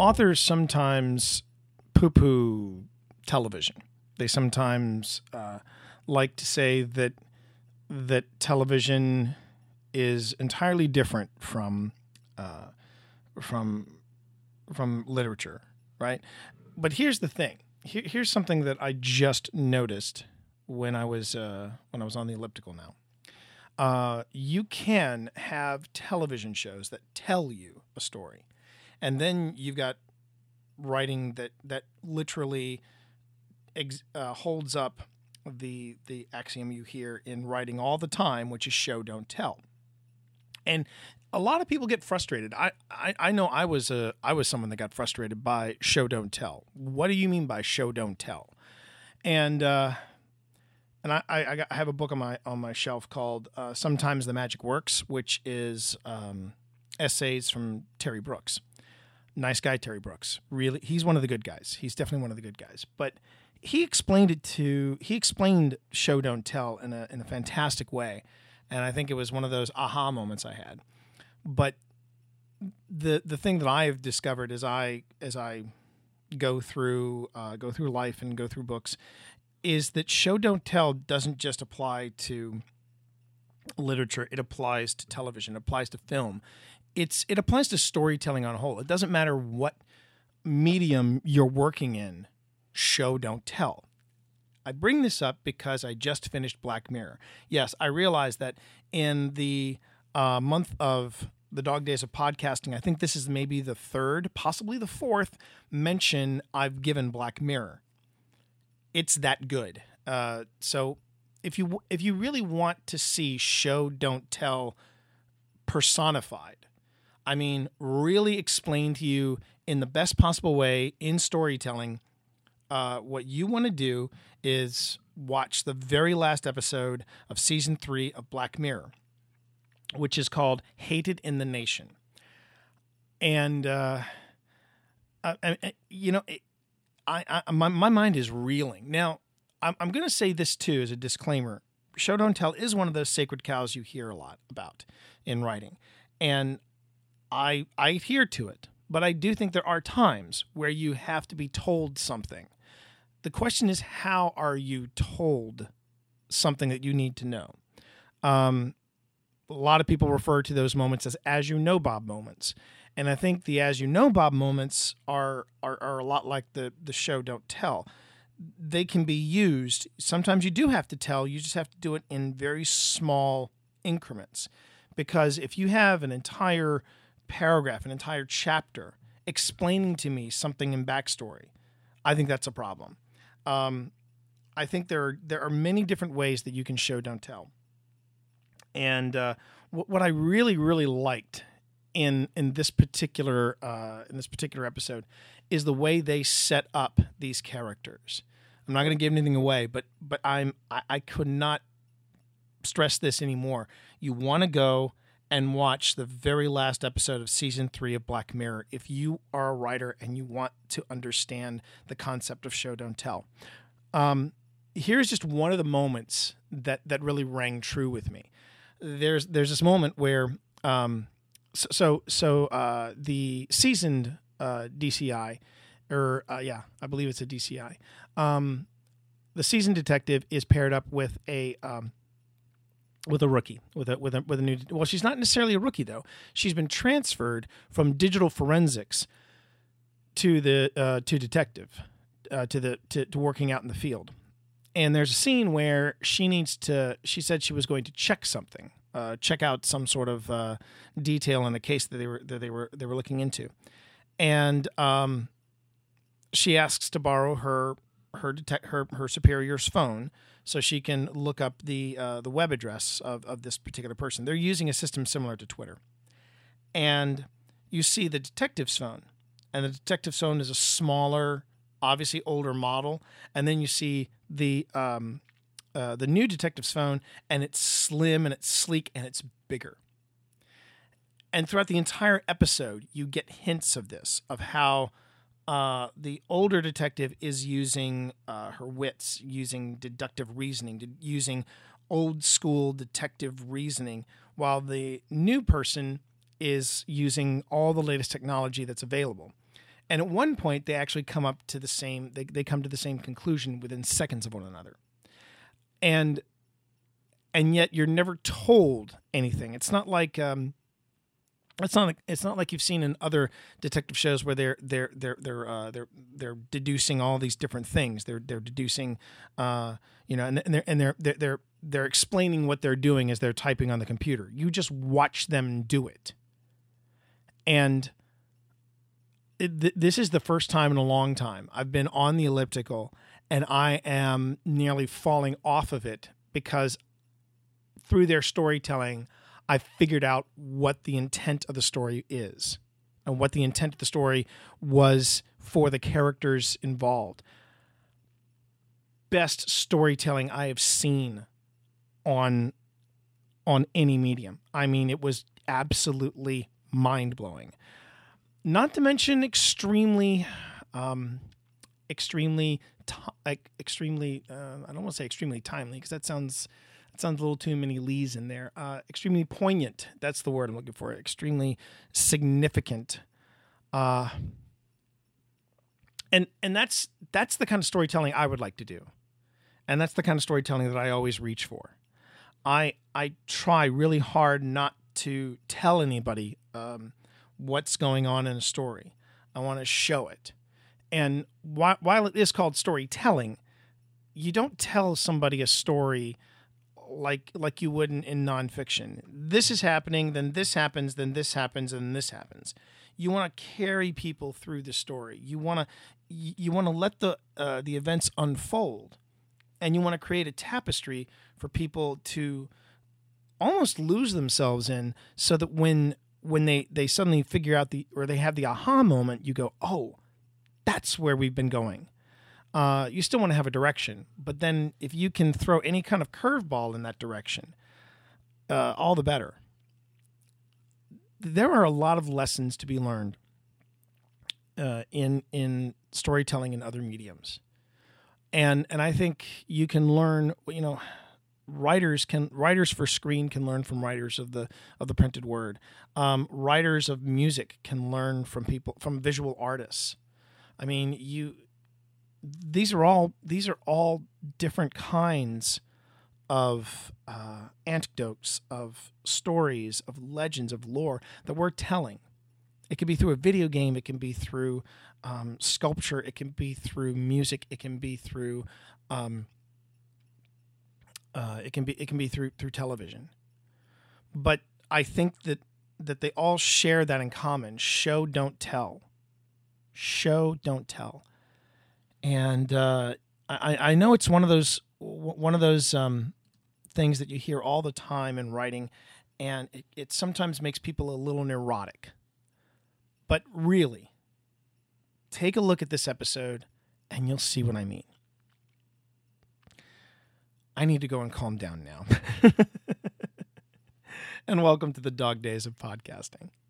authors sometimes poo-poo television. They sometimes like to say that television is entirely different from literature, right? But here's the thing. Here's something that I just noticed when I was on the elliptical now. You can have television shows that tell you a story, and then you've got writing that literally holds up the axiom you hear in writing all the time, which is show don't tell. And a lot of people get frustrated. I know I was someone that got frustrated by show don't tell. What do you mean by show don't tell? And I have a book on my shelf called Sometimes the Magic Works, which is essays from Terry Brooks. Nice guy, Terry Brooks. Really, he's one of the good guys. He's definitely one of the good guys. But he explained show don't tell in a fantastic way, and I think it was one of those aha moments I had. But the thing that I've discovered as I go through life and go through books is that show don't tell doesn't just apply to literature. It applies to television. It applies to film. It applies to storytelling on a whole. It doesn't matter what medium you're working in. Show don't tell. I bring this up because I just finished Black Mirror. Yes, I realize that in the month of the Dog Days of Podcasting, I think this is maybe the third, possibly the fourth mention I've given Black Mirror. It's that good. So if you really want to see show don't tell personified, I mean, really explain to you in the best possible way in storytelling, what you want to do is watch the very last episode of season 3 of Black Mirror, which is called Hated in the Nation. And, my mind is reeling. Now, I'm going to say this too as a disclaimer. Show don't tell is one of those sacred cows you hear a lot about in writing. And I adhere to it. But I do think there are times where you have to be told something. The question is, how are you told something that you need to know? A lot of people refer to those moments as you know, Bob moments. And I think the as you know, Bob moments are a lot like the show don't tell. They can be used. Sometimes you do have to tell. You just have to do it in very small increments. Because if you have an entire paragraph, an entire chapter explaining to me something in backstory, I think that's a problem. I think there are many different ways that you can show don't tell. And what I really, really liked in this particular episode is the way they set up these characters. I'm not going to give anything away, but I could not stress this anymore. You want to go and watch the very last episode of season 3 of Black Mirror if you are a writer and you want to understand the concept of show don't tell. Here's just one of the moments that really rang true with me. There's this moment where the seasoned DCI, I believe it's a DCI. The seasoned detective is paired up with a rookie, with a new. Well, she's not necessarily a rookie though. She's been transferred from digital forensics to detective, to working out in the field. And there's a scene where she said she was going to check something, check out some sort of detail in a case that they were looking into, and she asks to borrow her superior's phone so she can look up the web address of this particular person. They're using a system similar to Twitter, and you see the detective's phone, and the detective's phone is a smaller, obviously older model, and then you see the new detective's phone, and it's slim and it's sleek and it's bigger. And throughout the entire episode, you get hints of this, of how the older detective is using her wits, using deductive reasoning, using old school detective reasoning, while the new person is using all the latest technology that's available. And at one point, they actually come up to the same. They come to the same conclusion within seconds of one another, and yet you're never told anything. It's not like it's not like you've seen in other detective shows where they're deducing all these different things. They're deducing, and they're explaining what they're doing as they're typing on the computer. You just watch them do it, and this is the first time in a long time I've been on the elliptical, and I am nearly falling off of it because through their storytelling, I figured out what the intent of the story is and what the intent of the story was for the characters involved. Best storytelling I have seen on any medium. I mean, it was absolutely mind-blowing. Not to mention extremely, I don't want to say extremely timely because that sounds a little too many Lees in there. Extremely poignant. That's the word I'm looking for. Extremely significant. And that's the kind of storytelling I would like to do. And that's the kind of storytelling that I always reach for. I try really hard not to tell anybody what's going on in a story. I want to show it. And while it is called storytelling, you don't tell somebody a story like you would in nonfiction. This is happening, then this happens, then this happens, and this happens. You want to carry people through the story. You want to let the events unfold, and you want to create a tapestry for people to almost lose themselves in, so that when they suddenly figure out or they have the aha moment, you go, oh, that's where we've been going. You still want to have a direction, but then if you can throw any kind of curveball in that direction, all the better. There are a lot of lessons to be learned in storytelling and other mediums, and I think you can learn. Writers for screen can learn from writers of the printed word. Writers of music can learn from visual artists. I mean, these are all different kinds of anecdotes, of stories, of legends, of lore that we're telling. It can be through a video game. It can be through sculpture. It can be through music. It can be through through television. But I think that they all share that in common: show, don't tell. Show, don't tell. And I know it's one of those things that you hear all the time in writing, and it sometimes makes people a little neurotic. But really, take a look at this episode, and you'll see what I mean. I need to go and calm down now. And welcome to the dog days of podcasting.